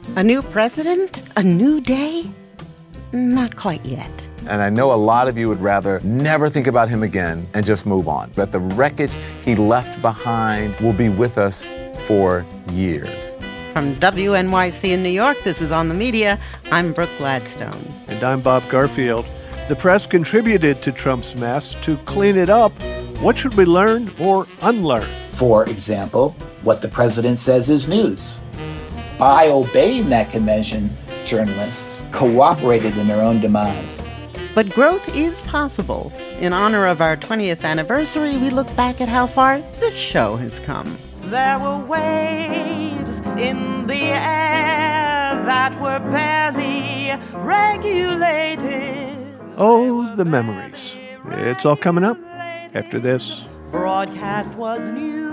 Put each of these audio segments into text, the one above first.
A new president? A new day? Not quite yet. And I know a lot of you would rather never think about him again and just move on. But the wreckage he left behind will be with us for years. From WNYC in New York, this is On the Media. I'm Brooke Gladstone. And I'm Bob Garfield. The press contributed to Trump's mess. To clean it up, what should we learn or unlearn? For example, what the president says is news. By obeying that convention, journalists cooperated in their own demise. But growth is possible. In honor of our 20th anniversary, we look back at how far this show has come. There were waves in the air that were barely regulated. Oh, the memories. It's all coming up after this. Broadcast was new.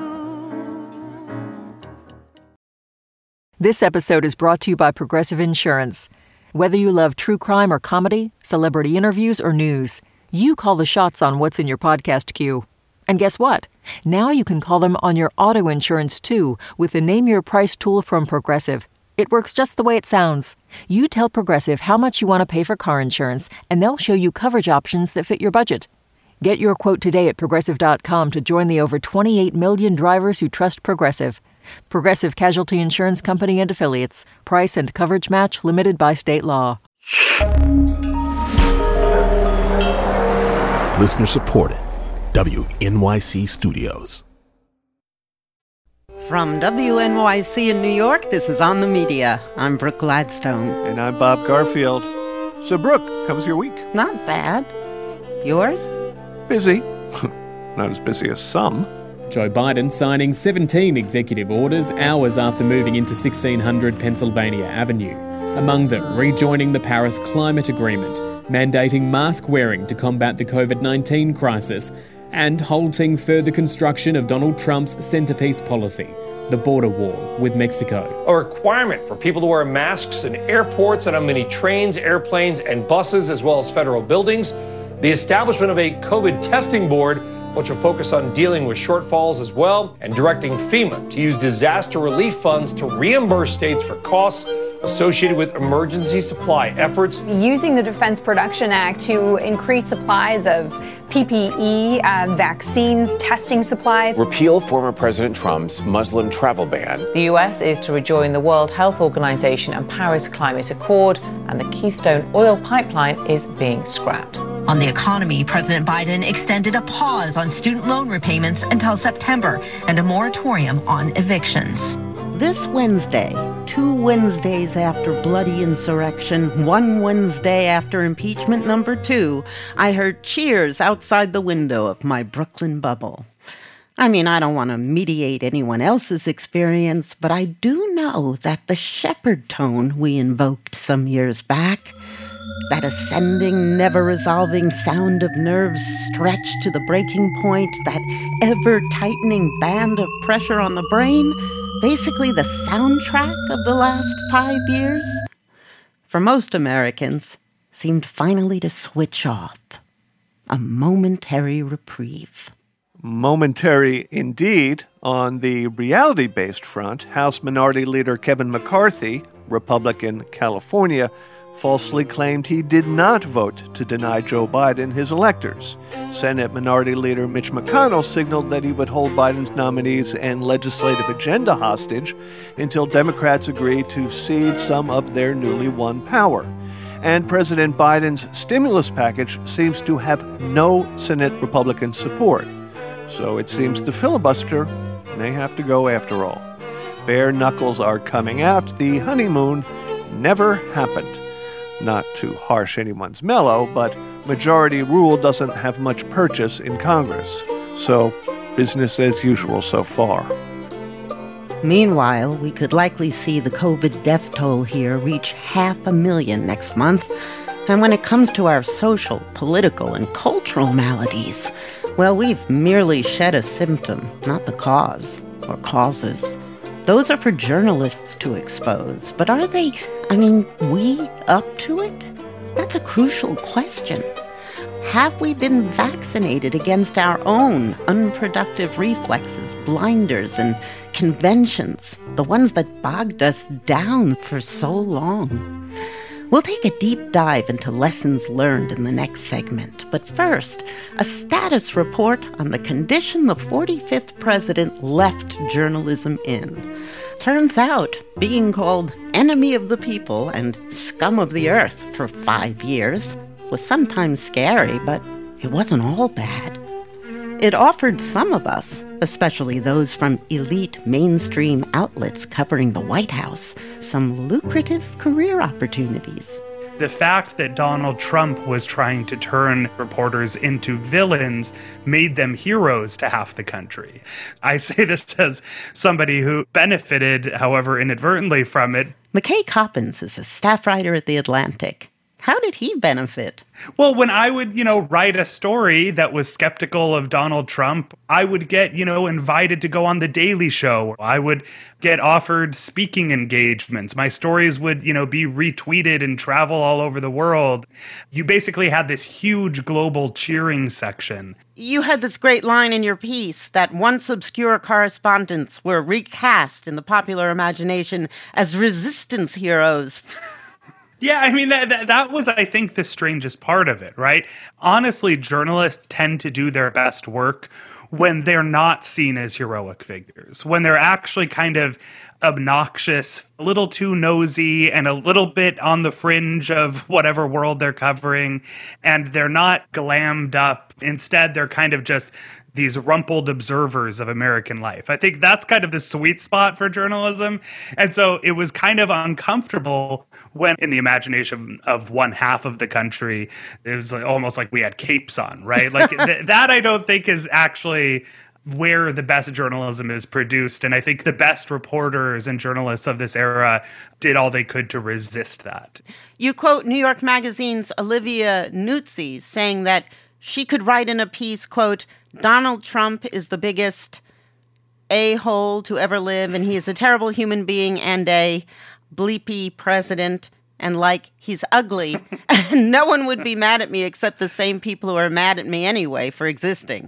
This episode is brought to you by Progressive Insurance. Whether you love true crime or comedy, celebrity interviews or news, you call the shots on what's in your podcast queue. And guess what? Now you can call them on your auto insurance too with the Name Your Price tool from Progressive. It works just the way it sounds. You tell Progressive how much you want to pay for car insurance, and they'll show you coverage options that fit your budget. Get your quote today at Progressive.com to join the over 28 million drivers who trust Progressive. Progressive Casualty Insurance Company and Affiliates. Price and coverage match limited by state law. Listener supported. WNYC Studios. From WNYC in New York, this is On the Media. I'm Brooke Gladstone. And I'm Bob Garfield. So, Brooke, how was your week? Not bad. Yours? Busy. Not as busy as some. Joe Biden signing 17 executive orders hours after moving into 1600 Pennsylvania Avenue. Among them, rejoining the Paris Climate Agreement, mandating mask wearing to combat the COVID-19 crisis, and halting further construction of Donald Trump's centerpiece policy, the border wall with Mexico. A requirement for people to wear masks in airports and on many trains, airplanes, and buses, as well as federal buildings. The establishment of a COVID testing board, which will focus on dealing with shortfalls as well, and directing FEMA to use disaster relief funds to reimburse states for costs associated with emergency supply efforts. Using the Defense Production Act to increase supplies of PPE, vaccines, testing supplies. Repeal former President Trump's Muslim travel ban. The U.S. is to rejoin the World Health Organization and Paris Climate Accord, and the Keystone oil pipeline is being scrapped. On the economy, President Biden extended a pause on student loan repayments until September and a moratorium on evictions. This Wednesday, 2 Wednesdays after bloody insurrection, 1 Wednesday after impeachment number 2, I heard cheers outside the window of my Brooklyn bubble. I mean, I don't want to mediate anyone else's experience, but I do know that the shepherd tone we invoked some years back, that ascending, never-resolving sound of nerves stretched to the breaking point, that ever-tightening band of pressure on the brain, basically the soundtrack of the last 5 years, for most Americans, seemed finally to switch off. A momentary reprieve. Momentary indeed. On the reality-based front, House Minority Leader Kevin McCarthy, Republican, California, falsely claimed he did not vote to deny Joe Biden his electors. Senate Minority Leader Mitch McConnell signaled that he would hold Biden's nominees and legislative agenda hostage until Democrats agree to cede some of their newly won power. And President Biden's stimulus package seems to have no Senate Republican support. So it seems the filibuster may have to go after all. Bare knuckles are coming out. The honeymoon never happened. Not to harsh anyone's mellow, but majority rule doesn't have much purchase in Congress. So, business as usual so far. Meanwhile, we could likely see the COVID death toll here reach 500,000 next month. And when it comes to our social, political, and cultural maladies, well, we've merely shed a symptom, not the cause or causes. Those are for journalists to expose. But are they, we up to it? That's a crucial question. Have we been vaccinated against our own unproductive reflexes, blinders, and conventions, the ones that bogged us down for so long? We'll take a deep dive into lessons learned in the next segment. But first, a status report on the condition the 45th president left journalism in. Turns out, being called enemy of the people and scum of the earth for 5 years was sometimes scary, but it wasn't all bad. It offered some of us, especially those from elite mainstream outlets covering the White House, some lucrative career opportunities. The fact that Donald Trump was trying to turn reporters into villains made them heroes to half the country. I say this as somebody who benefited, however inadvertently, from it. McKay Coppins is a staff writer at The Atlantic. How did he benefit? Well, when I would, write a story that was skeptical of Donald Trump, I would get, invited to go on The Daily Show. I would get offered speaking engagements. My stories would, be retweeted and travel all over the world. You basically had this huge global cheering section. You had this great line in your piece that once obscure correspondents were recast in the popular imagination as resistance heroes. Yeah, I mean, that was, I think, the strangest part of it, right? Honestly, journalists tend to do their best work when they're not seen as heroic figures, when they're actually kind of obnoxious, a little too nosy, and a little bit on the fringe of whatever world they're covering, and they're not glammed up. Instead, they're kind of just these rumpled observers of American life. I think that's kind of the sweet spot for journalism. And so it was kind of uncomfortable when, in the imagination of one half of the country, it was almost like we had capes on, right? Like that I don't think is actually where the best journalism is produced. And I think the best reporters and journalists of this era did all they could to resist that. You quote New York Magazine's Olivia Nuzzi saying that she could write in a piece, quote, Donald Trump is the biggest a-hole to ever live, and he is a terrible human being and a bleepy president, and he's ugly. And no one would be mad at me except the same people who are mad at me anyway for existing.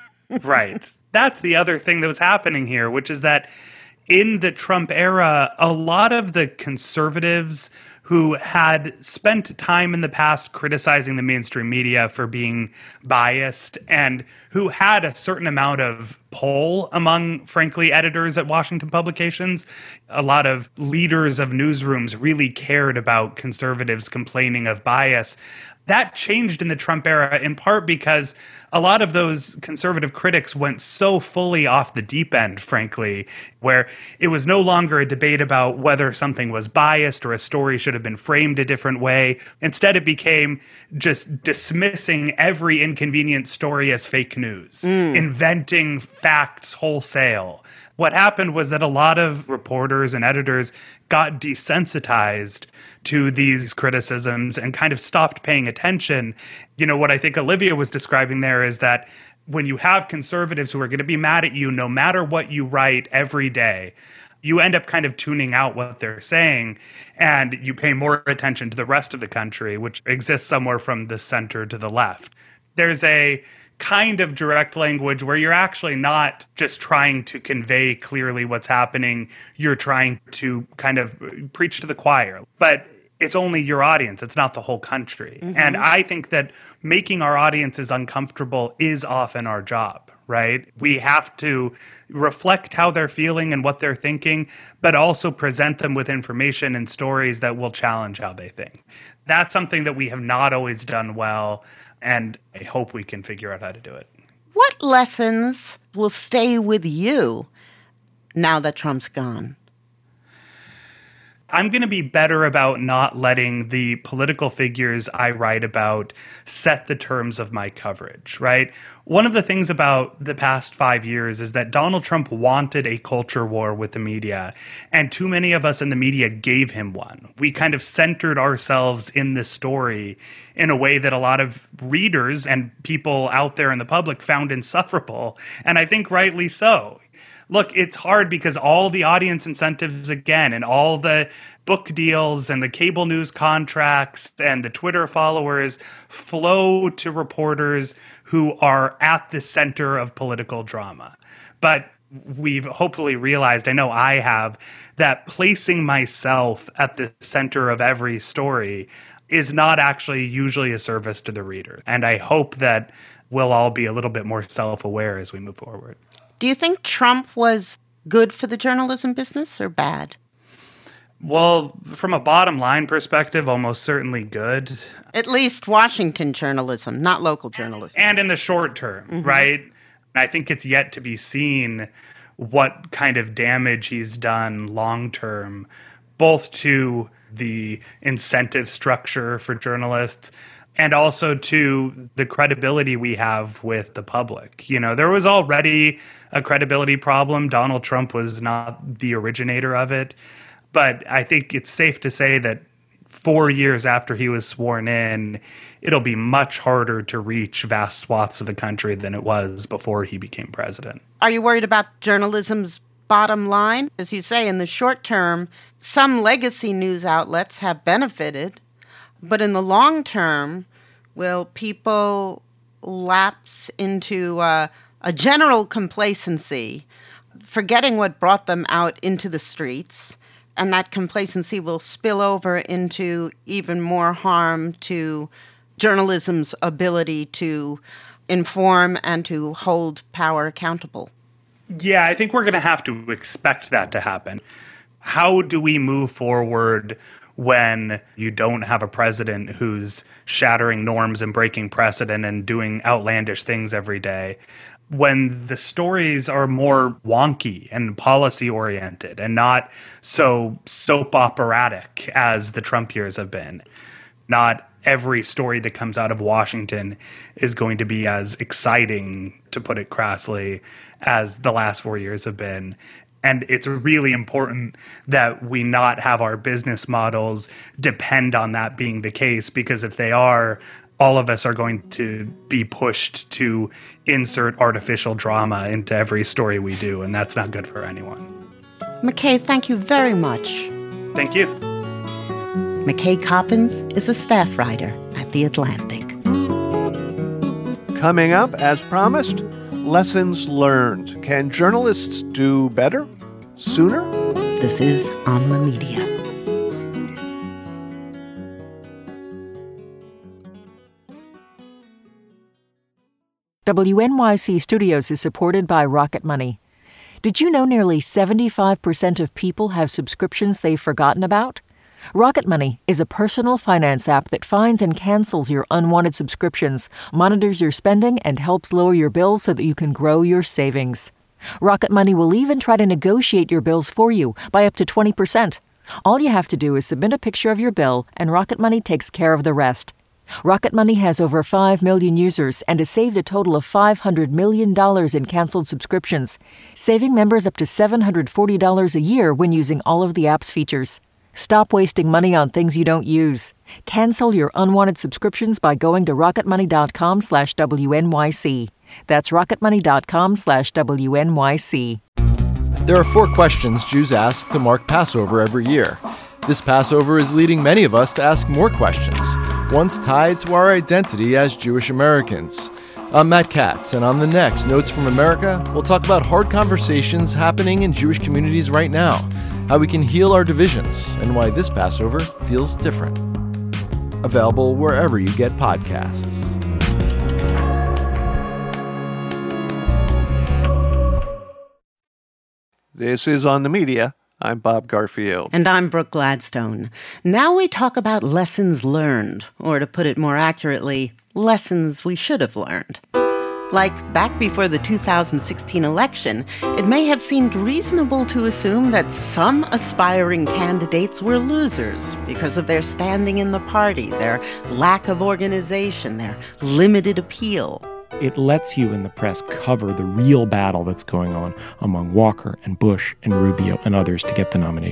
Right. That's the other thing that was happening here, which is that in the Trump era, a lot of the conservatives who had spent time in the past criticizing the mainstream media for being biased and who had a certain amount of pull among, frankly, editors at Washington publications. A lot of leaders of newsrooms really cared about conservatives complaining of bias. That changed in the Trump era, in part because a lot of those conservative critics went so fully off the deep end, frankly, where it was no longer a debate about whether something was biased or a story should have been framed a different way. Instead, it became just dismissing every inconvenient story as fake news, inventing facts wholesale. What happened was that a lot of reporters and editors got desensitized to these criticisms and kind of stopped paying attention. What I think Olivia was describing there is that when you have conservatives who are going to be mad at you no matter what you write every day, you end up kind of tuning out what they're saying, and you pay more attention to the rest of the country, which exists somewhere from the center to the left. There's a kind of direct language where you're actually not just trying to convey clearly what's happening. You're trying to kind of preach to the choir. But it's only your audience. It's not the whole country. Mm-hmm. And I think that making our audiences uncomfortable is often our job, right? We have to reflect how they're feeling and what they're thinking, but also present them with information and stories that will challenge how they think. That's something that we have not always done well, and I hope we can figure out how to do it. What lessons will stay with you now that Trump's gone? I'm going to be better about not letting the political figures I write about set the terms of my coverage, right? One of the things about the past 5 years is that Donald Trump wanted a culture war with the media, and too many of us in the media gave him one. We kind of centered ourselves in this story in a way that a lot of readers and people out there in the public found insufferable, and I think rightly so. look, it's hard because all the audience incentives again and all the book deals and the cable news contracts and the Twitter followers flow to reporters who are at the center of political drama. But we've hopefully realized, I know I have, that placing myself at the center of every story is not actually usually a service to the reader. And I hope that we'll all be a little bit more self-aware as we move forward. Do you think Trump was good for the journalism business or bad? Well, from a bottom line perspective, almost certainly good. At least Washington journalism, not local journalism. And in the short term, right? I think it's yet to be seen what kind of damage he's done long term, both to the incentive structure for journalists and also to the credibility we have with the public. You know, there was already a credibility problem. Donald Trump was not the originator of it. But I think it's safe to say that 4 years after he was sworn in, it'll be much harder to reach vast swaths of the country than it was before he became president. Are you worried about journalism's bottom line? As you say, in the short term, some legacy news outlets have benefited, but in the long term, will people lapse into a general complacency, forgetting what brought them out into the streets? And that complacency will spill over into even more harm to journalism's ability to inform and to hold power accountable. Yeah, I think we're going to have to expect that to happen. How do we move forward when you don't have a president who's shattering norms and breaking precedent and doing outlandish things every day? When the stories are more wonky and policy-oriented and not so soap operatic as the Trump years have been. Not every story that comes out of Washington is going to be as exciting, to put it crassly, as the last 4 years have been. And it's really important that we not have our business models depend on that being the case, because if they are, all of us are going to be pushed to insert artificial drama into every story we do, and that's not good for anyone. McKay, thank you very much. Thank you. McKay Coppins is a staff writer at The Atlantic. Coming up, as promised, lessons learned. Can journalists do better? Sooner? This is On the Media. WNYC Studios is supported by Rocket Money. Did you know nearly 75% of people have subscriptions they've forgotten about? Rocket Money is a personal finance app that finds and cancels your unwanted subscriptions, monitors your spending, and helps lower your bills so that you can grow your savings. Rocket Money will even try to negotiate your bills for you by up to 20%. All you have to do is submit a picture of your bill, and Rocket Money takes care of the rest. Rocket Money has over 5 million users and has saved a total of $500 million in canceled subscriptions, saving members up to $740 a year when using all of the app's features. Stop wasting money on things you don't use. Cancel your unwanted subscriptions by going to rocketmoney.com/WNYC. That's rocketmoney.com/WNYC. There are 4 questions Jews ask to mark Passover every year. This Passover is leading many of us to ask more questions, ones tied to our identity as Jewish Americans. I'm Matt Katz, and on the next Notes from America, we'll talk about hard conversations happening in Jewish communities right now, how we can heal our divisions, and why this Passover feels different. Available wherever you get podcasts. This is On the Media. I'm Bob Garfield. And I'm Brooke Gladstone. Now we talk about lessons learned, or to put it more accurately, lessons we should have learned. Like back before the 2016 election, it may have seemed reasonable to assume that some aspiring candidates were losers because of their standing in the party, their lack of organization, their limited appeal. It lets you in the press cover the real battle that's going on among Walker and Bush and Rubio and others to get the nomination.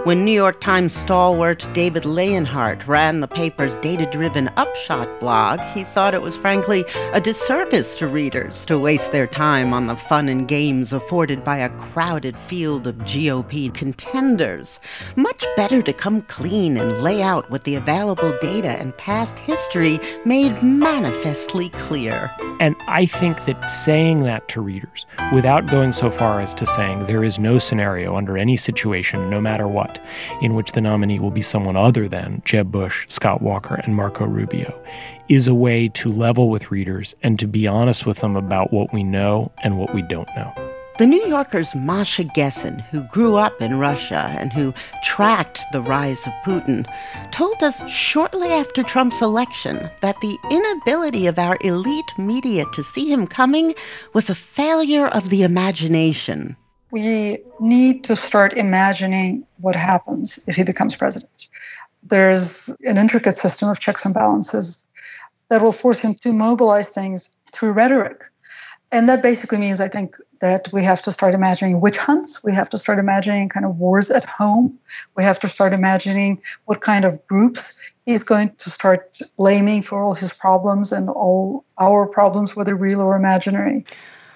When New York Times stalwart David Leonhardt ran the paper's data-driven Upshot blog, he thought it was frankly a disservice to readers to waste their time on the fun and games afforded by a crowded field of GOP contenders. Much better to come clean and lay out what the available data and past history made manifestly clear. And I think that saying that to readers, without going so far as to saying there is no scenario under any situation, no matter what, in which the nominee will be someone other than Jeb Bush, Scott Walker, and Marco Rubio, is a way to level with readers and to be honest with them about what we know and what we don't know. The New Yorker's Masha Gessen, who grew up in Russia and who tracked the rise of Putin, told us shortly after Trump's election that the inability of our elite media to see him coming was a failure of the imagination. We need to start imagining what happens if he becomes president. There's an intricate system of checks and balances that will force him to mobilize things through rhetoric. And that basically means, I think, that we have to start imagining witch hunts. We have to start imagining kind of wars at home. We have to start imagining what kind of groups he's going to start blaming for all his problems and all our problems, whether real or imaginary.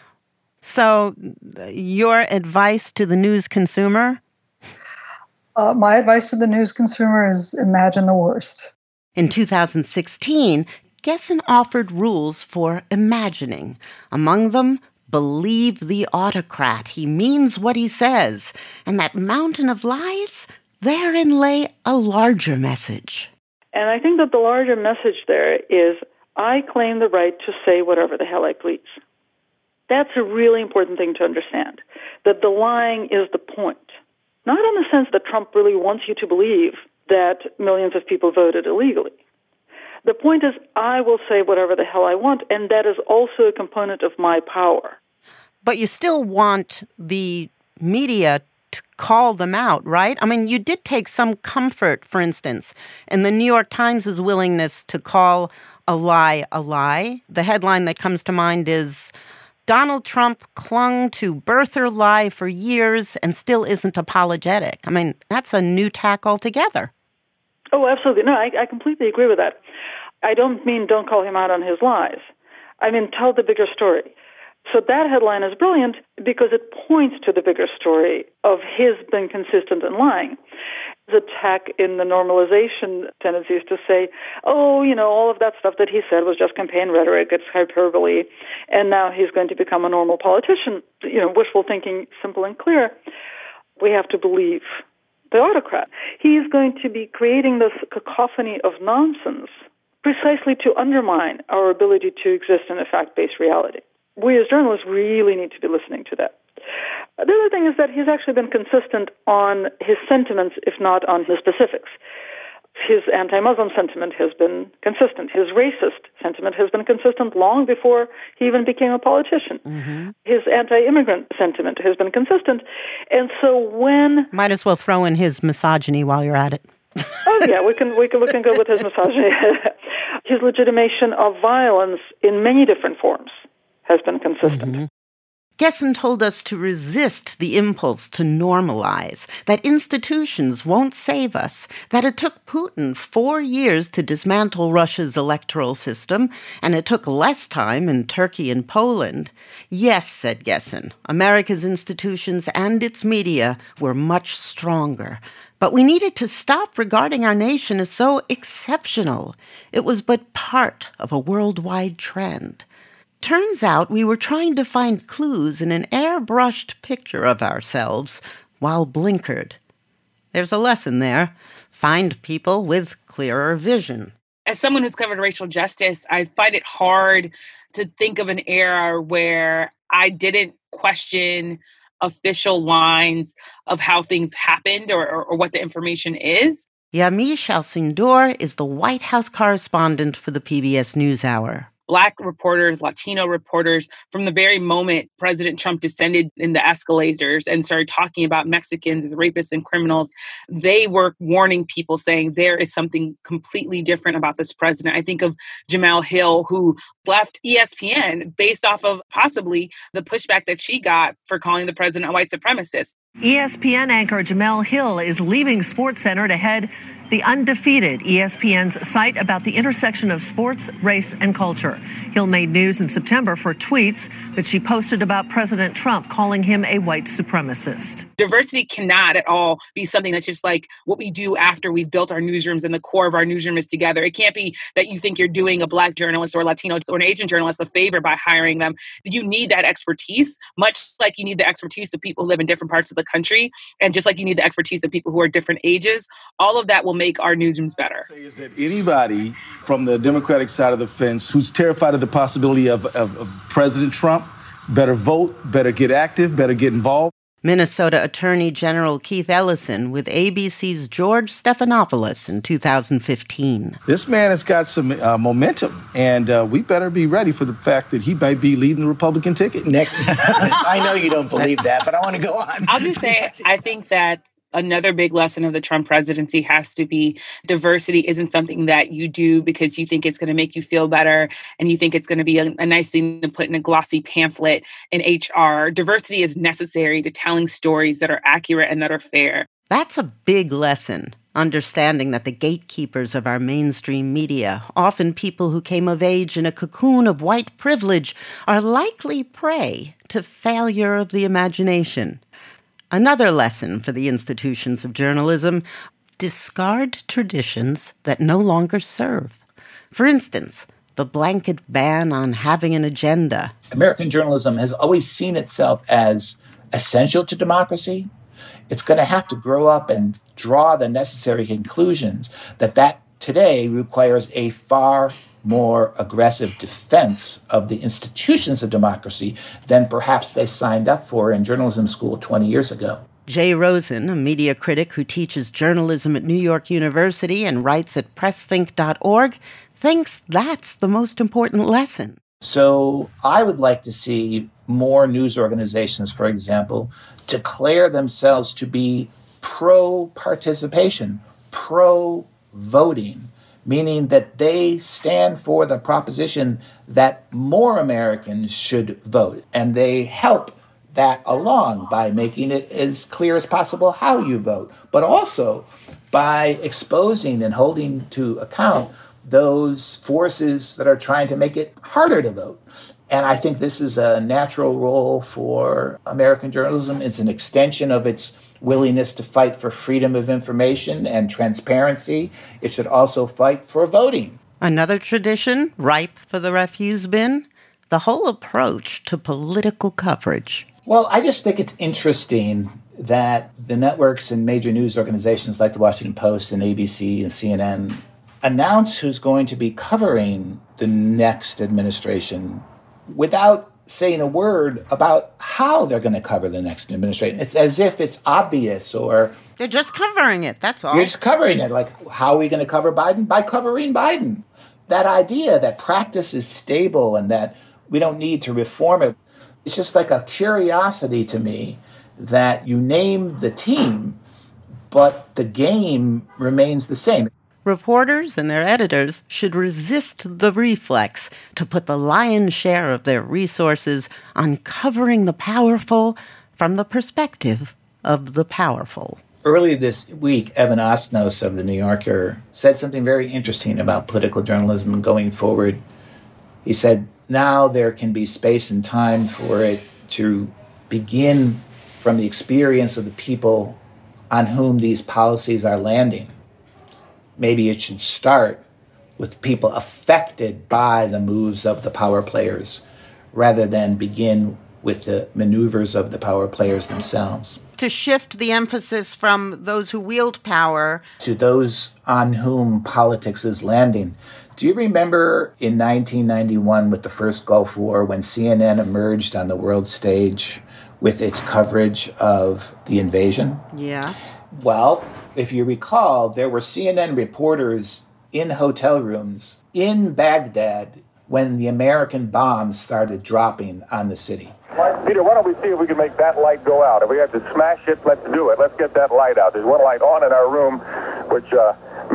So, your advice to the news consumer? My advice to the news consumer is imagine the worst. In 2016, Gessen offered rules for imagining. Among them, believe the autocrat. He means what he says. And that mountain of lies, therein lay a larger message. And I think that the larger message there is, I claim the right to say whatever the hell I please. That's a really important thing to understand, that the lying is the point. Not in the sense that Trump really wants you to believe that millions of people voted illegally. The point is, I will say whatever the hell I want, and that is also a component of my power. But you still want the media to call them out, right? I mean, you did take some comfort, for instance, in the New York Times' willingness to call a lie a lie. The headline that comes to mind is, Donald Trump clung to birther lie for years and still isn't apologetic. I mean, that's a new tack altogether. Oh, absolutely. No, I completely agree with that. I don't mean don't call him out on his lies. I mean, tell the bigger story. So that headline is brilliant because it points to the bigger story of his being consistent in lying. The attack in the normalization tendencies to say, oh, all of that stuff that he said was just campaign rhetoric, it's hyperbole, and now he's going to become a normal politician. Wishful thinking, simple and clear. We have to believe the autocrat. He's going to be creating this cacophony of nonsense precisely to undermine our ability to exist in a fact-based reality. We as journalists really need to be listening to that. The other thing is that he's actually been consistent on his sentiments, if not on his specifics. His anti-Muslim sentiment has been consistent. His racist sentiment has been consistent long before he even became a politician. Mm-hmm. His anti-immigrant sentiment has been consistent. And so when... Might as well throw in his misogyny while you're at it. Oh, yeah, we can go with his misogyny. His legitimation of violence in many different forms has been consistent. Mm-hmm. Gessen told us to resist the impulse to normalize, that institutions won't save us, that it took Putin 4 years to dismantle Russia's electoral system, and it took less time in Turkey and Poland. Yes, said Gessen, America's institutions and its media were much stronger. But we needed to stop regarding our nation as so exceptional. It was but part of a worldwide trend. Turns out we were trying to find clues in an airbrushed picture of ourselves while blinkered. There's a lesson there. Find people with clearer vision. As someone who's covered racial justice, I find it hard to think of an era where I didn't question official lines of how things happened or what the information is. Yamiche Alcindor is the White House correspondent for the PBS NewsHour. Black reporters, Latino reporters, from the very moment President Trump descended in the escalators and started talking about Mexicans as rapists and criminals, they were warning people, saying there is something completely different about this president. I think of Jemele Hill, who left ESPN based off of possibly the pushback that she got for calling the president a white supremacist. ESPN anchor Jemele Hill is leaving SportsCenter to head the Undefeated, ESPN's site about the intersection of sports, race, and culture. Hill made news in September for tweets that she posted about President Trump, calling him a white supremacist. Diversity cannot at all be something that's just like what we do after we've built our newsrooms and the core of our newsroom is together. It can't be that you think you're doing a Black journalist or Latino or an Asian journalist a favor by hiring them. You need that expertise, much like you need the expertise of people who live in different parts of the country, and just like you need the expertise of people who are different ages. All of that will make our newsrooms better. Is that anybody from the Democratic side of the fence who's terrified of the possibility of President Trump better vote, better get active, better get involved? Minnesota Attorney General Keith Ellison with ABC's George Stephanopoulos in 2015. This man has got some momentum, and we better be ready for the fact that he might be leading the Republican ticket. Next, I know you don't believe that, but I want to go on. I'll just say, I think that another big lesson of the Trump presidency has to be diversity isn't something that you do because you think it's going to make you feel better and you think it's going to be a nice thing to put in a glossy pamphlet in HR. Diversity is necessary to telling stories that are accurate and that are fair. That's a big lesson, understanding that the gatekeepers of our mainstream media, often people who came of age in a cocoon of white privilege, are likely prey to failure of the imagination. Another lesson for the institutions of journalism: discard traditions that no longer serve. For instance, the blanket ban on having an agenda. American journalism has always seen itself as essential to democracy. It's going to have to grow up and draw the necessary conclusions that today requires a far more aggressive defense of the institutions of democracy than perhaps they signed up for in journalism school 20 years ago. Jay Rosen, a media critic who teaches journalism at New York University and writes at pressthink.org, thinks that's the most important lesson. So I would like to see more news organizations, for example, declare themselves to be pro-participation, pro-voting, meaning that they stand for the proposition that more Americans should vote. And they help that along by making it as clear as possible how you vote, but also by exposing and holding to account those forces that are trying to make it harder to vote. And I think this is a natural role for American journalism. It's an extension of its willingness to fight for freedom of information and transparency. It should also fight for voting. Another tradition ripe for the refuse bin: the whole approach to political coverage. Well, I just think it's interesting that the networks and major news organizations like the Washington Post and ABC and CNN announce who's going to be covering the next administration without saying a word about how they're going to cover the next administration. It's as if it's obvious, or they're just covering it, that's all. You're just covering it. Like, how are we going to cover Biden? By covering Biden. That idea that practice is stable and that we don't need to reform it, it's just like a curiosity to me that you name the team, but the game remains the same. Reporters and their editors should resist the reflex to put the lion's share of their resources on covering the powerful from the perspective of the powerful. Earlier this week, Evan Osnos of The New Yorker said something very interesting about political journalism going forward. He said, now there can be space and time for it to begin from the experience of the people on whom these policies are landing. Maybe it should start with people affected by the moves of the power players rather than begin with the maneuvers of the power players themselves. To shift the emphasis from those who wield power to those on whom politics is landing. Do you remember in 1991 with the first Gulf War when CNN emerged on the world stage with its coverage of the invasion? Yeah. Well, if you recall, there were CNN reporters in hotel rooms in Baghdad when the American bombs started dropping on the city. Peter, why don't we see if we can make that light go out? If we have to smash it, let's do it. Let's get that light out. There's one light on in our room, which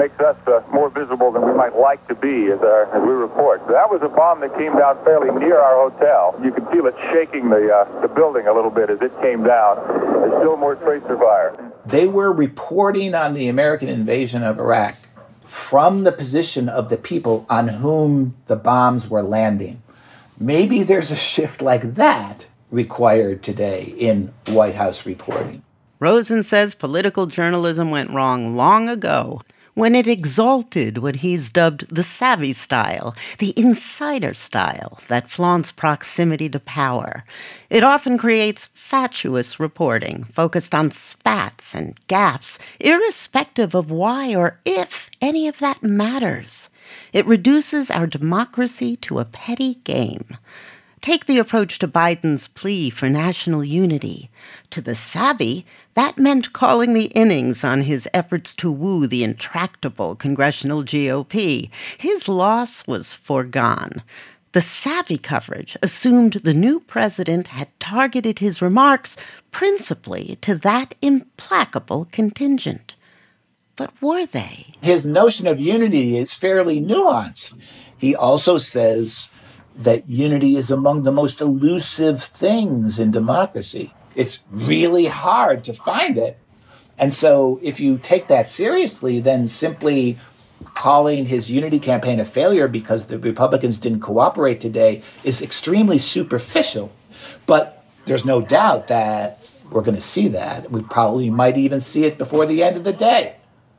makes us more visible than we might like to be as we report. That was a bomb that came down fairly near our hotel. You could feel it shaking the building a little bit as it came down. There's still more tracer fire. They were reporting on the American invasion of Iraq from the position of the people on whom the bombs were landing. Maybe there's a shift like that required today in White House reporting. Rosen says political journalism went wrong long ago when it exalted what he's dubbed the savvy style, the insider style that flaunts proximity to power. It often creates fatuous reporting focused on spats and gaffes, irrespective of why or if any of that matters. It reduces our democracy to a petty game. Take the approach to Biden's plea for national unity. To the savvy, that meant calling the innings on his efforts to woo the intractable congressional GOP. His loss was foregone. The savvy coverage assumed the new president had targeted his remarks principally to that implacable contingent. But were they? His notion of unity is fairly nuanced. He also says that unity is among the most elusive things in democracy. It's really hard to find it. And so if you take that seriously, then simply calling his unity campaign a failure because the Republicans didn't cooperate today is extremely superficial. But there's no doubt that we're going to see that. We probably might even see it before the end of the day.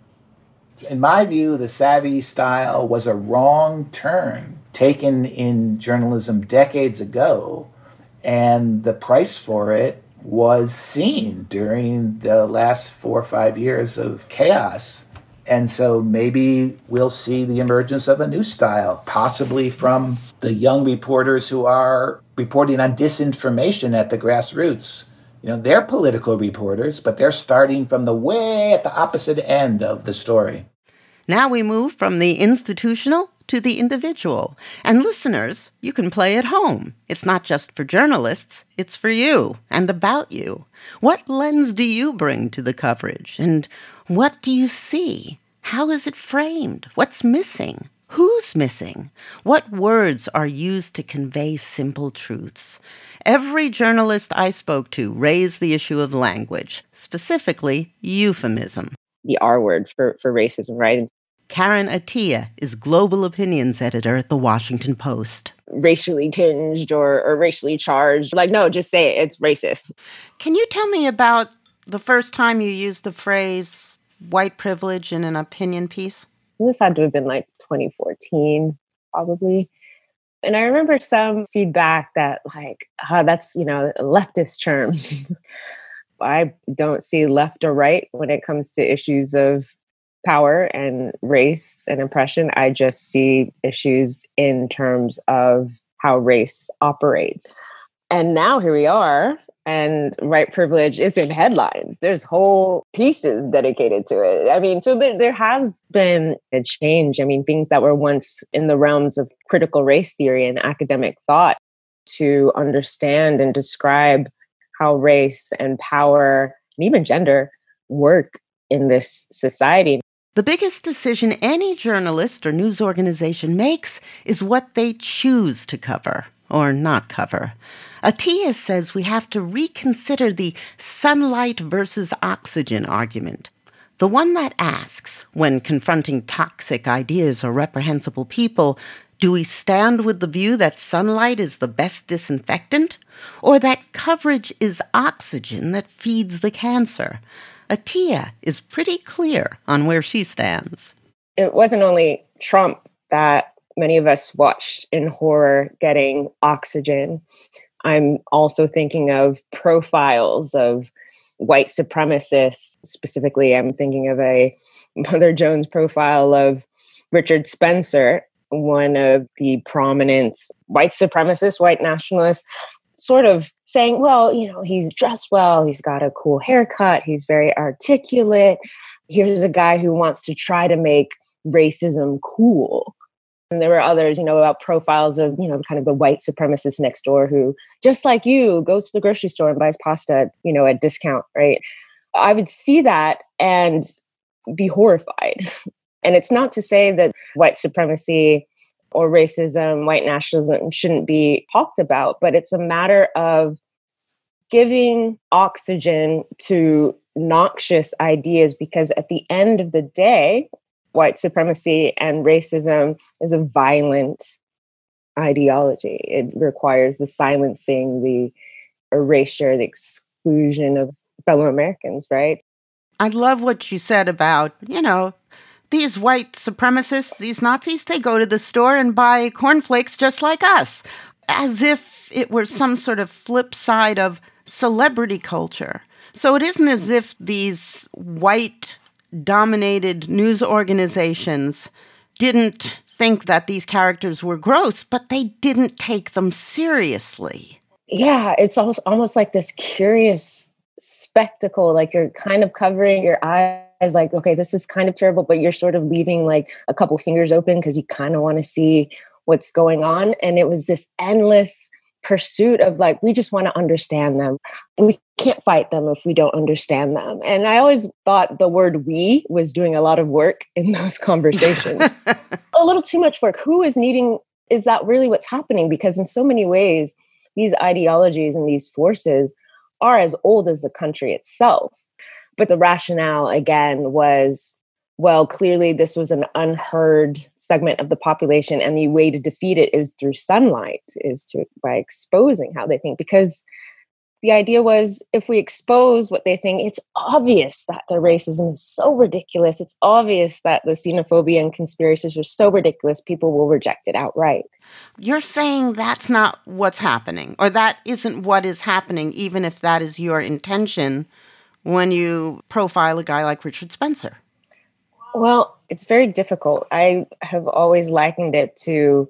In my view, the savvy style was a wrong turn taken in journalism decades ago, and the price for it was seen during the last 4 or 5 years of chaos. And so maybe we'll see the emergence of a new style, possibly from the young reporters who are reporting on disinformation at the grassroots. You know, they're political reporters, but they're starting from the way at the opposite end of the story. Now we move from the institutional to the individual. And listeners, you can play at home. It's not just for journalists, it's for you and about you. What lens do you bring to the coverage? And what do you see? How is it framed? What's missing? Who's missing? What words are used to convey simple truths? Every journalist I spoke to raised the issue of language, specifically euphemism. The R word for racism, right? Karen Attiah is global opinions editor at The Washington Post. Racially tinged or racially charged. Like, no, just say it. It's racist. Can you tell me about the first time you used the phrase white privilege in an opinion piece? This had to have been like 2014, probably. And I remember some feedback that like, that's, a leftist term. I don't see left or right when it comes to issues of power and race and oppression. I just see issues in terms of how race operates. And now here we are, and white privilege is in headlines. There's whole pieces dedicated to it. I mean, so there has been a change. I mean, things that were once in the realms of critical race theory and academic thought to understand and describe how race and power and even gender work in this society. The biggest decision any journalist or news organization makes is what they choose to cover or not cover. Attiah says we have to reconsider the sunlight versus oxygen argument. The one that asks, when confronting toxic ideas or reprehensible people, do we stand with the view that sunlight is the best disinfectant, or that coverage is oxygen that feeds the cancer? Attiah is pretty clear on where she stands. It wasn't only Trump that many of us watched in horror getting oxygen. I'm also thinking of profiles of white supremacists. Specifically, I'm thinking of a Mother Jones profile of Richard Spencer, one of the prominent white supremacists, white nationalists, sort of saying, well, he's dressed well, he's got a cool haircut, he's very articulate. Here's a guy who wants to try to make racism cool. And there were others, about profiles of, kind of the white supremacist next door who, just like you, goes to the grocery store and buys pasta, at discount, right? I would see that and be horrified. And it's not to say that white supremacy or racism, white nationalism shouldn't be talked about, but it's a matter of giving oxygen to noxious ideas, because at the end of the day, white supremacy and racism is a violent ideology. It requires the silencing, the erasure, the exclusion of fellow Americans, right? I love what you said about, these white supremacists, these Nazis, they go to the store and buy cornflakes just like us, as if it were some sort of flip side of celebrity culture. So it isn't as if these white-dominated news organizations didn't think that these characters were gross, but they didn't take them seriously. Yeah, it's almost like this curious spectacle, like you're kind of covering your eyes, like, okay, this is kind of terrible, but you're sort of leaving like a couple fingers open because you kind of want to see what's going on. And it was this endless pursuit of like, we just want to understand them. We can't fight them if we don't understand them. And I always thought the word "we" was doing a lot of work in those conversations. A little too much work. Is that really what's happening? Because in so many ways, these ideologies and these forces are as old as the country itself. But the rationale, again, was, well, clearly this was an unheard segment of the population, and the way to defeat it is through sunlight, by exposing how they think. Because the idea was, if we expose what they think, it's obvious that their racism is so ridiculous. It's obvious that the xenophobia and conspiracies are so ridiculous, people will reject it outright. You're saying that's not what's happening, or that isn't what is happening, even if that is your intention when you profile a guy like Richard Spencer. Well, it's very difficult. I have always likened it to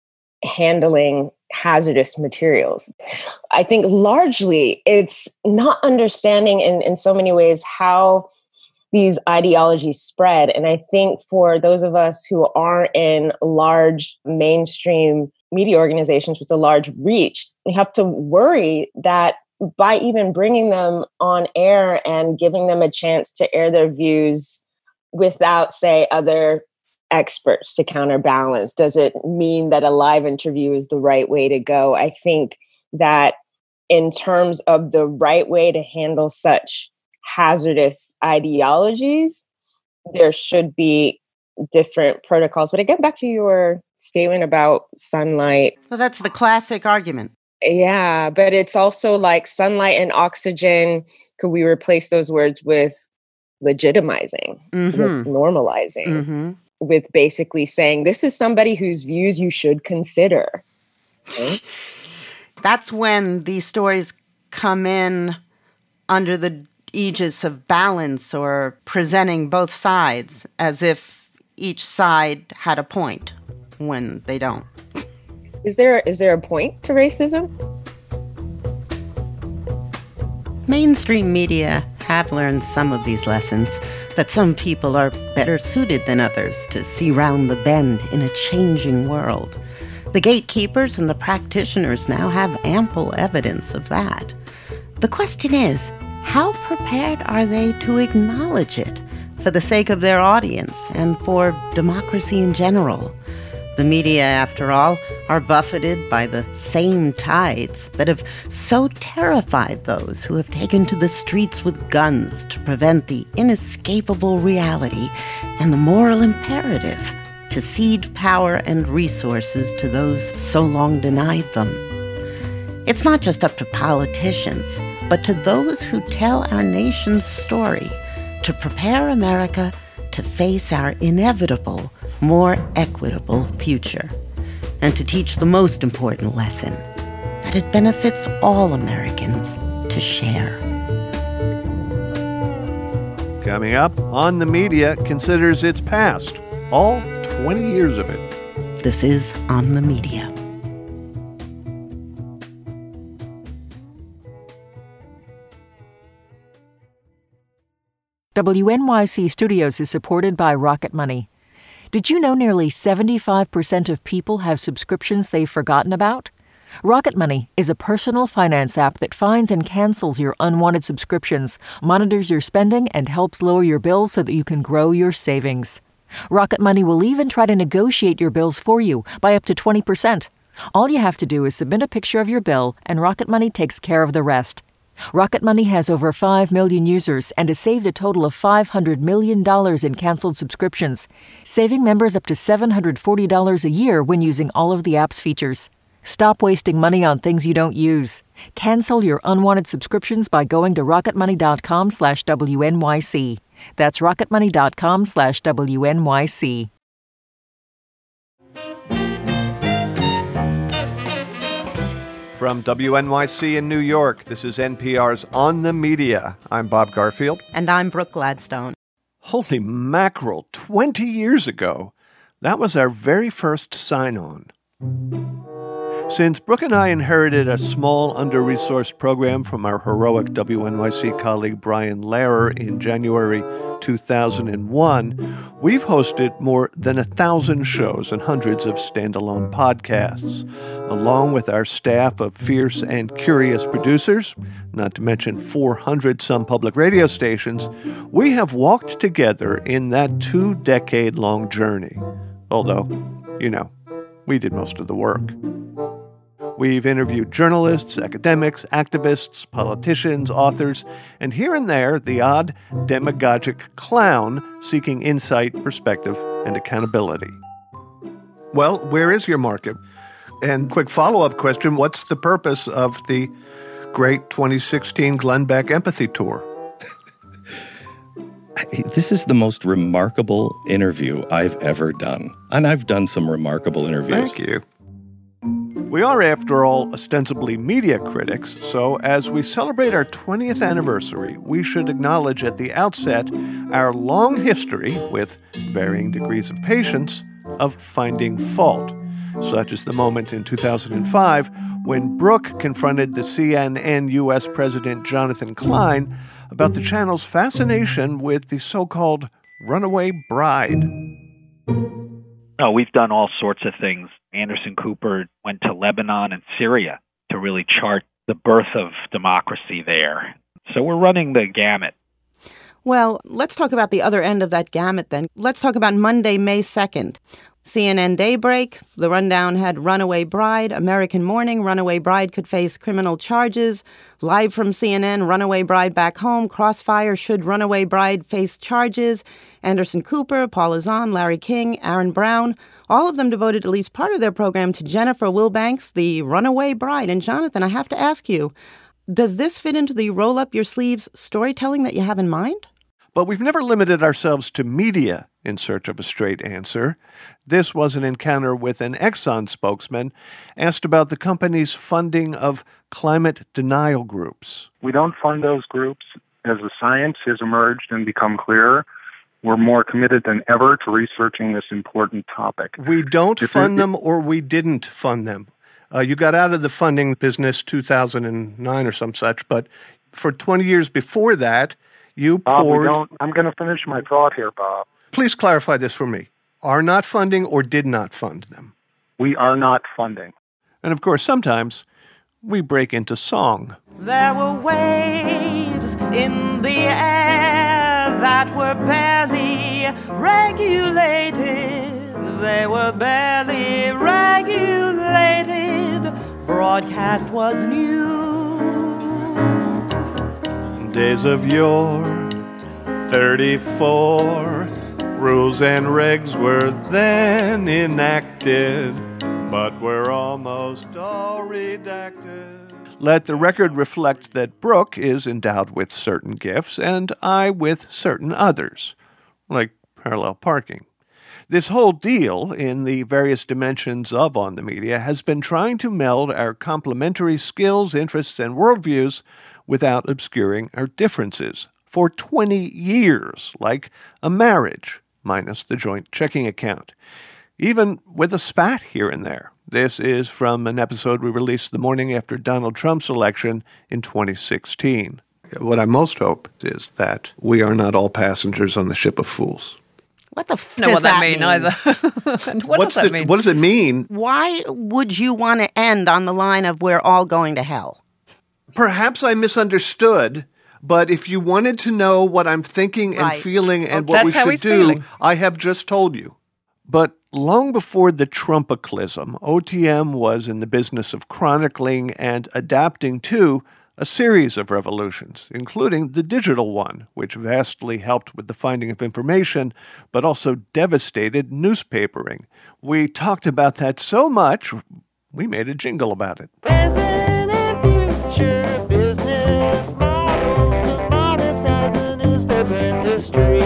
handling hazardous materials. I think largely it's not understanding in so many ways how these ideologies spread. And I think for those of us who are in large mainstream media organizations with a large reach, we have to worry that by even bringing them on air and giving them a chance to air their views without, say, other experts to counterbalance, does it mean that a live interview is the right way to go? I think that in terms of the right way to handle such hazardous ideologies, there should be different protocols. But again, back to your statement about sunlight. Well, that's the classic argument. Yeah, but it's also like sunlight and oxygen. Could we replace those words with legitimizing, with normalizing, with basically saying, this is somebody whose views you should consider? Okay? That's when these stories come in under the aegis of balance, or presenting both sides as if each side had a point when they don't. Is there a point to racism? Mainstream media have learned some of these lessons, that some people are better suited than others to see round the bend in a changing world. The gatekeepers and the practitioners now have ample evidence of that. The question is, how prepared are they to acknowledge it for the sake of their audience and for democracy in general? The media, after all, are buffeted by the same tides that have so terrified those who have taken to the streets with guns to prevent the inescapable reality and the moral imperative to cede power and resources to those so long denied them. It's not just up to politicians, but to those who tell our nation's story to prepare America to face our inevitable, more equitable future, and to teach the most important lesson, that it benefits all Americans to share. Coming up, On the Media considers its past, all 20 years of it. This is On the Media. WNYC Studios is supported by Rocket Money. Did you know nearly 75% of people have subscriptions they've forgotten about? Rocket Money is a personal finance app that finds and cancels your unwanted subscriptions, monitors your spending, and helps lower your bills so that you can grow your savings. Rocket Money will even try to negotiate your bills for you by up to 20%. All you have to do is submit a picture of your bill, and Rocket Money takes care of the rest. Rocket Money has over 5 million users and has saved a total of $500 million in canceled subscriptions, saving members up to $740 a year when using all of the app's features. Stop wasting money on things you don't use. Cancel your unwanted subscriptions by going to rocketmoney.com/WNYC. That's rocketmoney.com/WNYC. From WNYC in New York, this is NPR's On the Media. I'm Bob Garfield. And I'm Brooke Gladstone. Holy mackerel, 20 years ago, that was our very first sign-on. Since Brooke and I inherited a small, under-resourced program from our heroic WNYC colleague Brian Lehrer in January 2001, we've hosted more than 1,000 shows and hundreds of standalone podcasts. Along with our staff of fierce and curious producers, not to mention 400-some public radio stations, we have walked together in that 2-decade-long journey. Although, we did most of the work. We've interviewed journalists, academics, activists, politicians, authors, and here and there, the odd demagogic clown seeking insight, perspective, and accountability. Well, where is your market? And quick follow-up question, what's the purpose of the great 2016 Glenn Beck Empathy Tour? This is the most remarkable interview I've ever done. And I've done some remarkable interviews. Thank you. We are, after all, ostensibly media critics, so as we celebrate our 20th anniversary, we should acknowledge at the outset our long history, with varying degrees of patience, of finding fault, such as the moment in 2005 when Brooke confronted the CNN U.S. President Jonathan Klein about the channel's fascination with the so-called runaway bride. No, we've done all sorts of things. Anderson Cooper went to Lebanon and Syria to really chart the birth of democracy there. So we're running the gamut. Well, let's talk about the other end of that gamut then. Let's talk about Monday, May 2nd. CNN Daybreak, the rundown had Runaway Bride. American Morning, Runaway Bride could face criminal charges. Live from CNN, Runaway Bride back home. Crossfire, should Runaway Bride face charges? Anderson Cooper, Paul Azan, Larry King, Aaron Brown, all of them devoted at least part of their program to Jennifer Wilbanks, the Runaway Bride. And Jonathan, I have to ask you, does this fit into the roll-up-your-sleeves storytelling that you have in mind? But we've never limited ourselves to media in search of a straight answer. This was an encounter with an Exxon spokesman asked about the company's funding of climate denial groups. We don't fund those groups. As the science has emerged and become clearer, we're more committed than ever to researching this important topic. We don't fund them, or we didn't fund them. You got out of the funding business 2009 or some such, but for 20 years before that, you poured... I'm going to finish my thought here, Bob. Please clarify this for me. Are not funding or did not fund them? We are not funding. And of course, sometimes we break into song. There were waves in the air that were barely regulated. They were barely regulated. Broadcast was new. Days of yore, 34, rules and regs were then enacted, but we're almost all redacted. Let the record reflect that Brooke is endowed with certain gifts and I with certain others, like parallel parking. This whole deal, in the various dimensions of On the Media, has been trying to meld our complementary skills, interests, and worldviews without obscuring our differences for 20 years, like a marriage, minus the joint checking account, even with a spat here and there. This is from an episode we released the morning after Donald Trump's election in 2016. What I most hope is that we are not all passengers on the ship of fools. What the know does what that mean mean? either. And what does that mean? What does it mean? Why would you want to end on the line of we're all going to hell? Perhaps I misunderstood, But if you wanted to know what I'm thinking and feeling and what we should do, feeling. I have just told you. But long before the Trumpoclism, OTM was in the business of chronicling and adapting to a series of revolutions, including the digital one, which vastly helped with the finding of information, but also devastated newspapering. We talked about that so much, we made a jingle about it. Present and future business models to monetize the newspaper industry.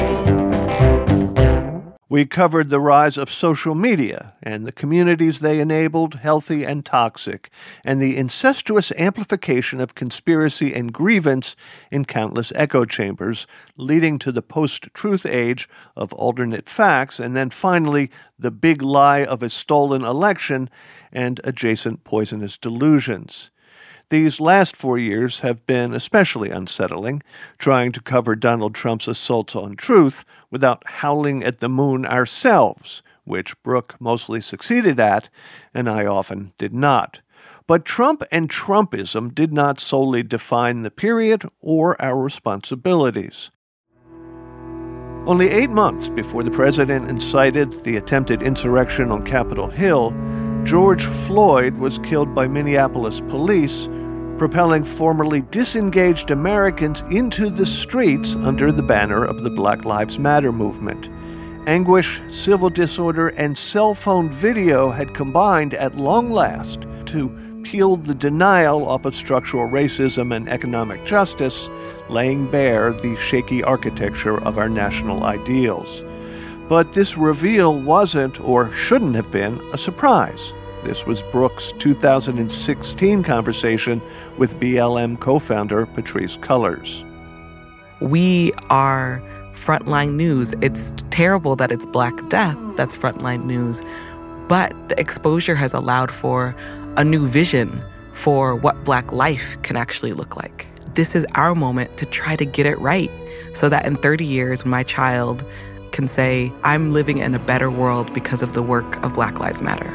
We covered the rise of social media and the communities they enabled, healthy and toxic, and the incestuous amplification of conspiracy and grievance in countless echo chambers, leading to the post-truth age of alternate facts, and then finally the big lie of a stolen election and adjacent poisonous delusions. These last 4 years have been especially unsettling, trying to cover Donald Trump's assaults on truth without howling at the moon ourselves, which Brooke mostly succeeded at, and I often did not. But Trump and Trumpism did not solely define the period or our responsibilities. Only 8 months before the president incited the attempted insurrection on Capitol Hill, George Floyd was killed by Minneapolis police, propelling formerly disengaged Americans into the streets under the banner of the Black Lives Matter movement. Anguish, civil disorder, and cell phone video had combined at long last to peel the denial off of structural racism and economic justice, laying bare the shaky architecture of our national ideals. But this reveal wasn't, or shouldn't have been, a surprise. This was Brooke's 2016 conversation with BLM co-founder Patrisse Cullors. We are frontline news. It's terrible that it's Black Death that's frontline news, but the exposure has allowed for a new vision for what Black life can actually look like. This is our moment to try to get it right so that in 30 years, my child can say, I'm living in a better world because of the work of Black Lives Matter.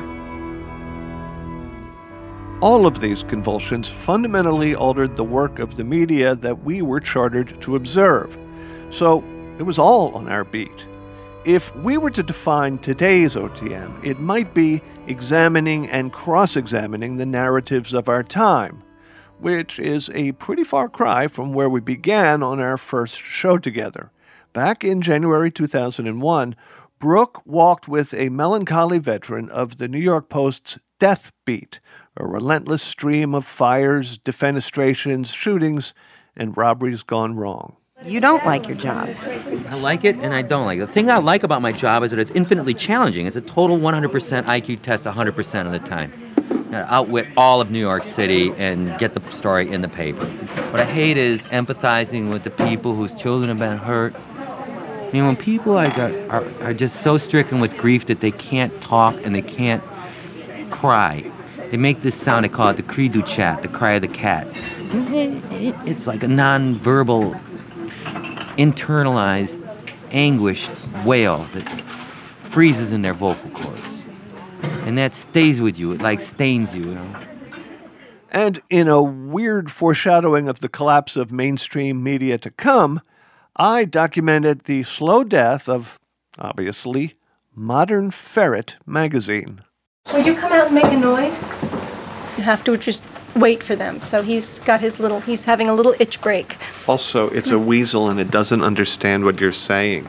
All of these convulsions fundamentally altered the work of the media that we were chartered to observe. So it was all on our beat. If we were to define today's OTM, it might be examining and cross-examining the narratives of our time, which is a pretty far cry from where we began on our first show together. Back in January 2001, Brooke walked with a melancholy veteran of the New York Post's Death Beat, a relentless stream of fires, defenestrations, shootings, and robberies gone wrong. You don't like your job. I like it and I don't like it. The thing I like about my job is that it's infinitely challenging. It's a total 100% IQ test 100% of the time. Outwit all of New York City and get the story in the paper. What I hate is empathizing with the people whose children have been hurt. I mean, when people are just so stricken with grief that they can't talk and they can't cry, they make this sound, they call it the cri du chat, the cry of the cat. It's like a non-verbal, internalized anguish wail that freezes in their vocal cords. And that stays with you. It like stains you, you know. And in a weird foreshadowing of the collapse of mainstream media to come, I documented the slow death of, obviously, Modern Ferret magazine. Will you come out and make a noise? You have to just wait for them. So he's having a little itch break. Also, it's a weasel and it doesn't understand what you're saying.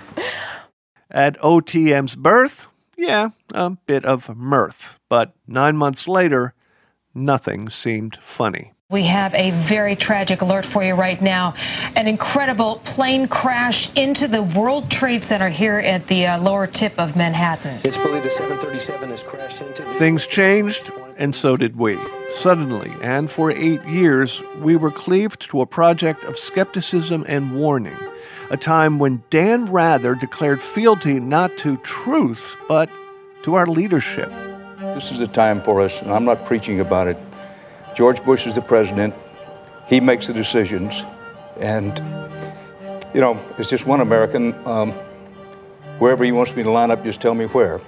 At OTM's birth, yeah, a bit of mirth. But 9 months later, nothing seemed funny. We have a very tragic alert for you right now. An incredible plane crash into the World Trade Center here at the lower tip of Manhattan. It's believed the 737 has crashed into... Things changed, and so did we. Suddenly, and for 8 years, we were cleaved to a project of skepticism and warning. A time when Dan Rather declared fealty not to truth, but to our leadership. This is a time for us, and I'm not preaching about it. George Bush is the president. He makes the decisions. And, you know, it's just one American. Wherever he wants me to line up, just tell me where.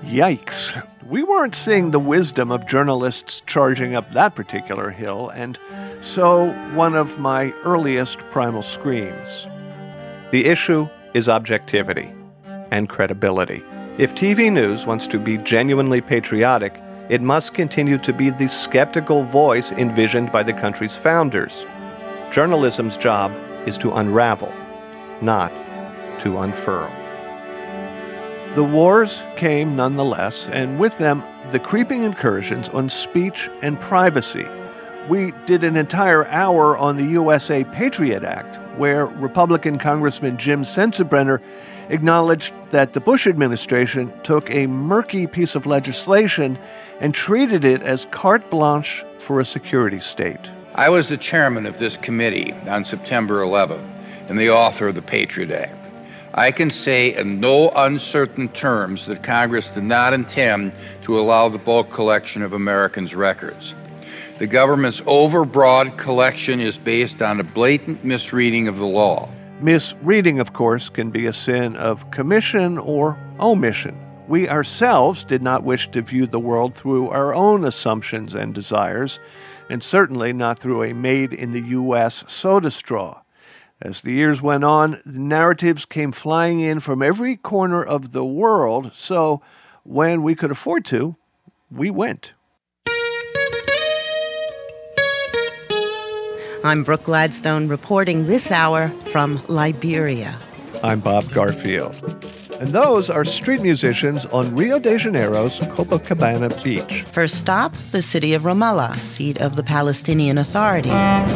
Yikes. We weren't seeing the wisdom of journalists charging up that particular hill, and so one of my earliest primal screams. The issue is objectivity and credibility. If TV news wants to be genuinely patriotic, it must continue to be the skeptical voice envisioned by the country's founders. Journalism's job is to unravel, not to unfurl. The wars came nonetheless, and with them, the creeping incursions on speech and privacy. We did an entire hour on the USA Patriot Act, where Republican Congressman Jim Sensenbrenner acknowledged that the Bush administration took a murky piece of legislation and treated it as carte blanche for a security state. I was the chairman of this committee on September 11th and the author of the Patriot Act. I can say in no uncertain terms that Congress did not intend to allow the bulk collection of Americans' records. The government's overbroad collection is based on a blatant misreading of the law. Misreading, of course, can be a sin of commission or omission. We ourselves did not wish to view the world through our own assumptions and desires, and certainly not through a made-in-the-U.S. soda straw. As the years went on, the narratives came flying in from every corner of the world, so when we could afford to, we went. I'm Brooke Gladstone reporting this hour from Liberia. I'm Bob Garfield. And those are street musicians on Rio de Janeiro's Copacabana Beach. First stop, the city of Ramallah, seat of the Palestinian Authority.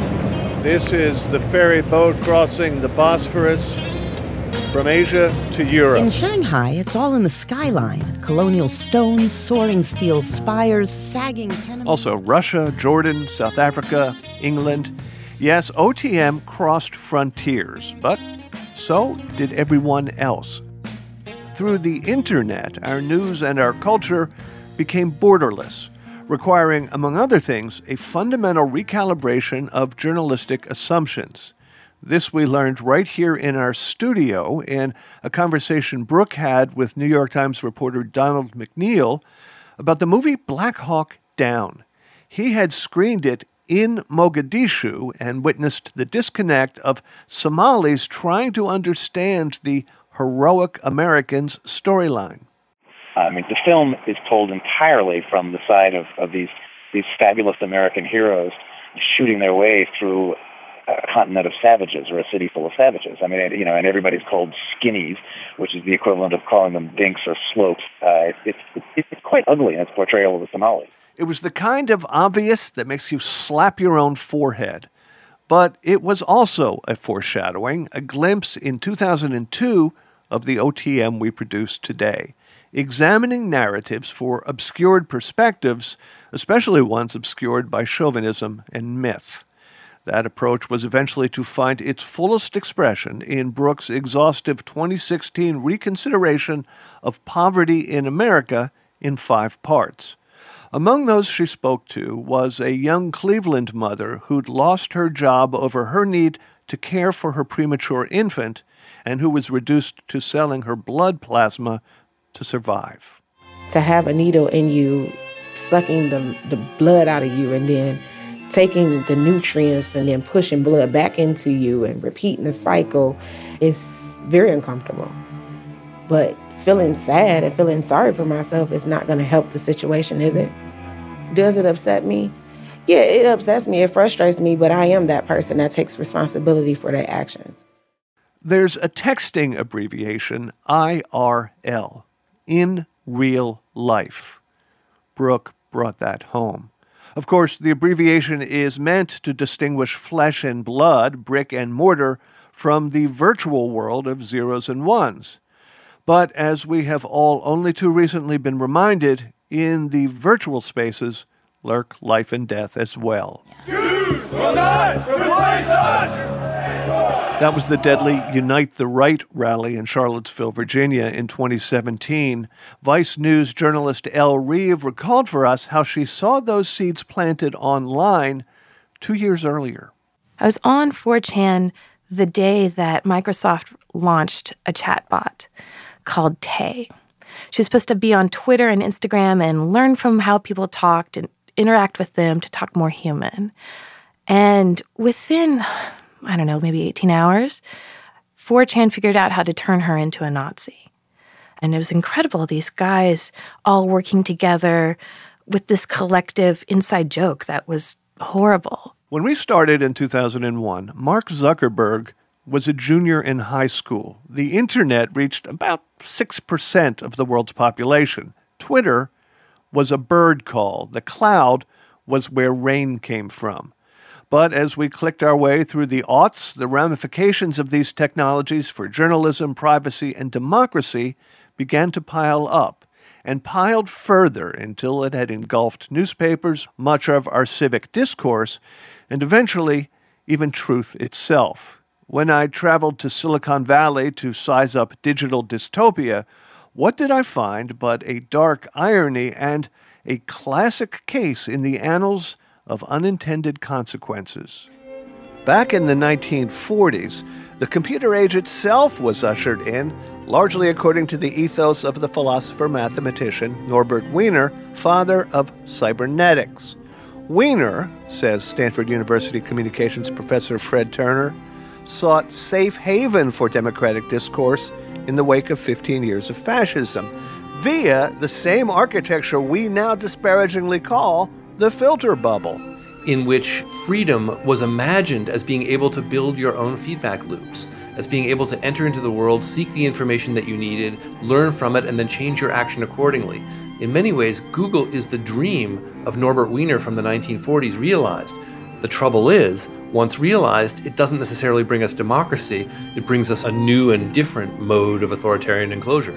This is the ferry boat crossing the Bosphorus from Asia to Europe. In Shanghai, it's all in the skyline. Colonial stones, soaring steel spires, sagging tenements. Also Russia, Jordan, South Africa, England. Yes, OTM crossed frontiers, but so did everyone else. Through the internet, our news and our culture became borderless, requiring, among other things, a fundamental recalibration of journalistic assumptions. This we learned right here in our studio in a conversation Brooke had with New York Times reporter Donald McNeil about the movie Black Hawk Down. He had screened it in Mogadishu and witnessed the disconnect of Somalis trying to understand the heroic Americans' storyline. The film is told entirely from the side of these fabulous American heroes shooting their way through a continent of savages, or a city full of savages. And everybody's called skinnies, which is the equivalent of calling them dinks or slopes. It's quite ugly in its portrayal of the Somalis. It was the kind of obvious that makes you slap your own forehead. But it was also a foreshadowing, a glimpse in 2002 of the OTM we produce today, examining narratives for obscured perspectives, especially ones obscured by chauvinism and myth. That approach was eventually to find its fullest expression in Brooke's exhaustive 2016 reconsideration of poverty in America in 5 parts. Among those she spoke to was a young Cleveland mother who'd lost her job over her need to care for her premature infant and who was reduced to selling her blood plasma to survive. To have a needle in you, sucking the blood out of you, and then taking the nutrients and then pushing blood back into you and repeating the cycle is very uncomfortable. But feeling sad and feeling sorry for myself is not going to help the situation, is it? Does it upset me? Yeah, it upsets me, it frustrates me, but I am that person that takes responsibility for their actions. There's a texting abbreviation, IRL, in real life. Brooke brought that home. Of course, the abbreviation is meant to distinguish flesh and blood, brick and mortar, from the virtual world of zeros and ones. But as we have all only too recently been reminded, in the virtual spaces lurk life and death as well. Jews will not replace us! That was the deadly Unite the Right rally in Charlottesville, Virginia in 2017. Vice News journalist Elle Reeve recalled for us how she saw those seeds planted online 2 years earlier. I was on 4chan the day that Microsoft launched a chatbot called Tay. She was supposed to be on Twitter and Instagram and learn from how people talked and interact with them to talk more human. And within, I don't know, maybe 18 hours, 4chan figured out how to turn her into a Nazi. And it was incredible, these guys all working together with this collective inside joke that was horrible. When we started in 2001, Mark Zuckerberg was a junior in high school. The internet reached about 6% of the world's population. Twitter was a bird call. The cloud was where rain came from. But as we clicked our way through the aughts, the ramifications of these technologies for journalism, privacy, and democracy began to pile up, and piled further until it had engulfed newspapers, much of our civic discourse, and eventually even truth itself. When I traveled to Silicon Valley to size up digital dystopia, what did I find but a dark irony and a classic case in the annals of unintended consequences? Back in the 1940s, the computer age itself was ushered in, largely according to the ethos of the philosopher-mathematician Norbert Wiener, father of cybernetics. Wiener, says Stanford University communications professor Fred Turner, sought safe haven for democratic discourse in the wake of 15 years of fascism, via the same architecture we now disparagingly call the filter bubble, in which freedom was imagined as being able to build your own feedback loops, as being able to enter into the world, seek the information that you needed, learn from it, and then change your action accordingly. In many ways, Google is the dream of Norbert Wiener from the 1940s realized. The trouble is, once realized, it doesn't necessarily bring us democracy, it brings us a new and different mode of authoritarian enclosure.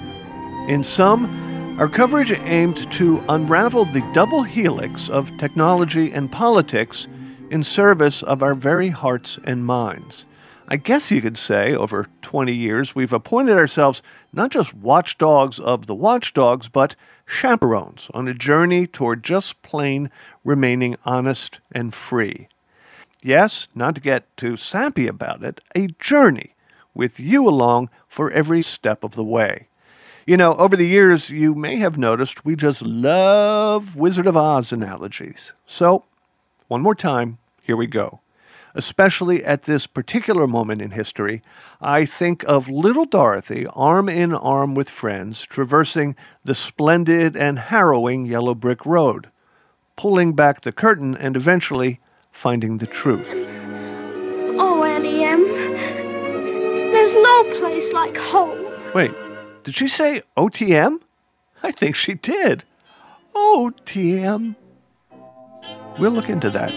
In sum, our coverage aimed to unravel the double helix of technology and politics in service of our very hearts and minds. I guess you could say, over 20 years, we've appointed ourselves not just watchdogs of the watchdogs, but chaperones on a journey toward just plain remaining honest and free. Yes, not to get too sappy about it, a journey with you along for every step of the way. You know, over the years, you may have noticed we just love Wizard of Oz analogies. So, one more time, here we go. Especially at this particular moment in history, I think of little Dorothy arm in arm with friends traversing the splendid and harrowing yellow brick road, pulling back the curtain and eventually finding the truth. Oh, Annie M., there's no place like home. Wait, did she say OTM? I think she did. OTM. We'll look into that.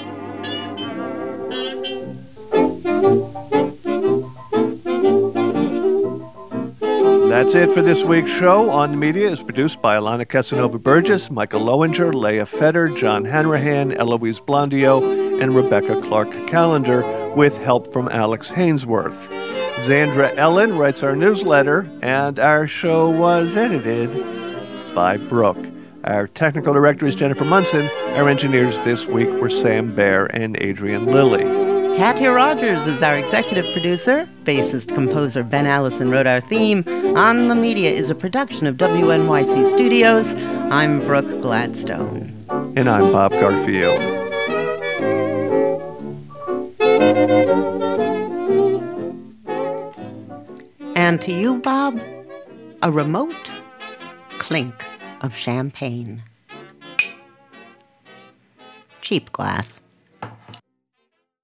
That's it for this week's show. On the Media is produced by Alana Casanova-Burgess, Michael Lowinger, Leah Fetter, John Hanrahan, Eloise Blondio, and Rebecca Clark-Callender, with help from Alex Hainsworth. Zandra Ellen writes our newsletter, and our show was edited by Brooke. Our technical director is Jennifer Munson. Our engineers this week were Sam Baer and Adrian Lilly. Katya Rogers is our executive producer. Bassist-composer Ben Allison wrote our theme. On the Media is a production of WNYC Studios. I'm Brooke Gladstone. And I'm Bob Garfield. And to you, Bob, a remote clink of champagne. Cheap glass.